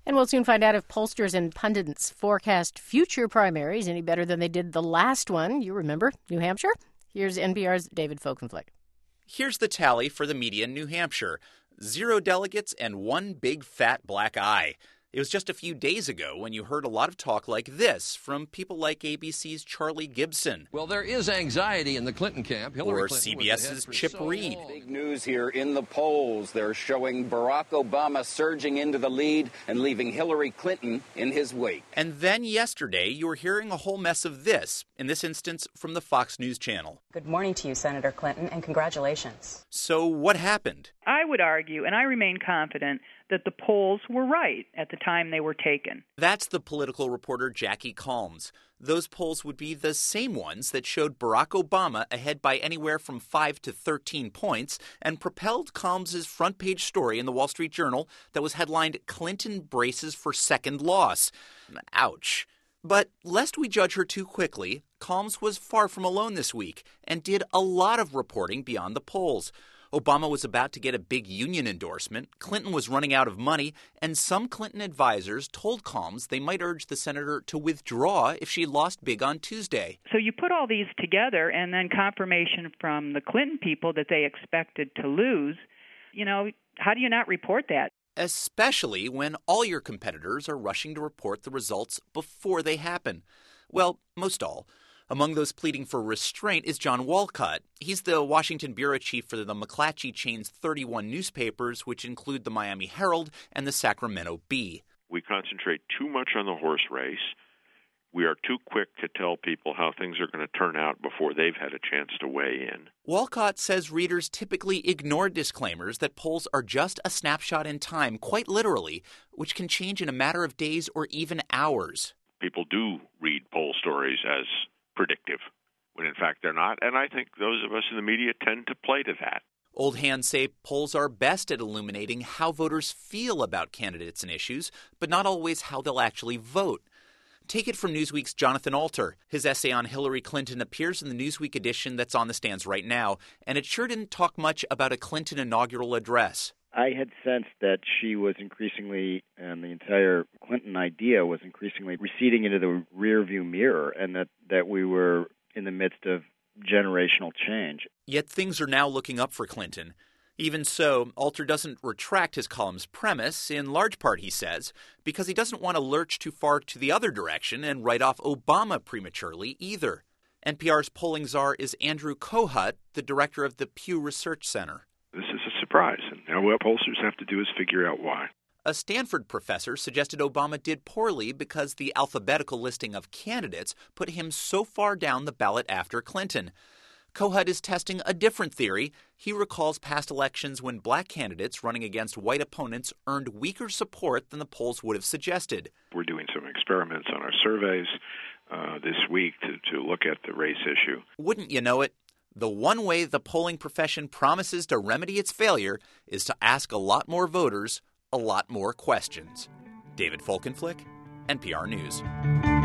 And we'll soon find out if pollsters and pundits forecast future primaries any better than they did the last one. You remember, New Hampshire? Here's NPR's David Folkenflik. Here's the tally for the media in New Hampshire. 0 delegates and one big fat black eye. It was just a few days ago when you heard a lot of talk like this from people like ABC's Charlie Gibson. Well, there is anxiety in the Clinton camp. Hillary or Clinton CBS's Chip Reed. Big news here in the polls. They're showing Barack Obama surging into the lead and leaving Hillary Clinton in his wake. And then yesterday, you were hearing a whole mess of this, in this instance from the Fox News channel. Good morning to you, Senator Clinton, and congratulations. So what happened? I would argue, and I remain confident, that the polls were right at the time they were taken. That's the political reporter Jackie Calmes. Those polls would be the same ones that showed Barack Obama ahead by anywhere from 5 to 13 points and propelled Calmes' front-page story in the Wall Street Journal that was headlined, "Clinton Braces for Second Loss." Ouch. But lest we judge her too quickly, Calmes was far from alone this week and did a lot of reporting beyond the polls. Obama was about to get a big union endorsement, Clinton was running out of money, and some Clinton advisors told Calmes they might urge the senator to withdraw if she lost big on Tuesday. So you put all these together and then confirmation from the Clinton people that they expected to lose. How do you not report that? Especially when all your competitors are rushing to report the results before they happen. Well, most all. Among those pleading for restraint is John Walcott. He's the Washington bureau chief for the McClatchy chain's 31 newspapers, which include the Miami Herald and the Sacramento Bee. We concentrate too much on the horse race. We are too quick to tell people how things are going to turn out before they've had a chance to weigh in. Walcott says readers typically ignore disclaimers that polls are just a snapshot in time, quite literally, which can change in a matter of days or even hours. People do read poll stories as predictive, when in fact they're not, and I think those of us in the media tend to play to that. Old hands say polls are best at illuminating how voters feel about candidates and issues, but not always how they'll actually vote. Take it from Newsweek's Jonathan Alter. His essay on Hillary Clinton appears in the Newsweek edition that's on the stands right now, and it sure didn't talk much about a Clinton inaugural address. I had sensed that she was increasingly, and the entire Clinton idea was increasingly receding into the rearview mirror, and that we were in the midst of generational change. Yet things are now looking up for Clinton. Even so, Alter doesn't retract his column's premise, in large part, he says, because he doesn't want to lurch too far to the other direction and write off Obama prematurely either. NPR's polling czar is Andrew Kohut, the director of the Pew Research Center. This is a surprise, and now what pollsters have to do is figure out why. A Stanford professor suggested Obama did poorly because the alphabetical listing of candidates put him so far down the ballot after Clinton. Kohut is testing a different theory. He recalls past elections when black candidates running against white opponents earned weaker support than the polls would have suggested. We're doing some experiments on our surveys this week to look at the race issue. Wouldn't you know it? The one way the polling profession promises to remedy its failure is to ask a lot more voters a lot more questions. David Folkenflik, NPR News.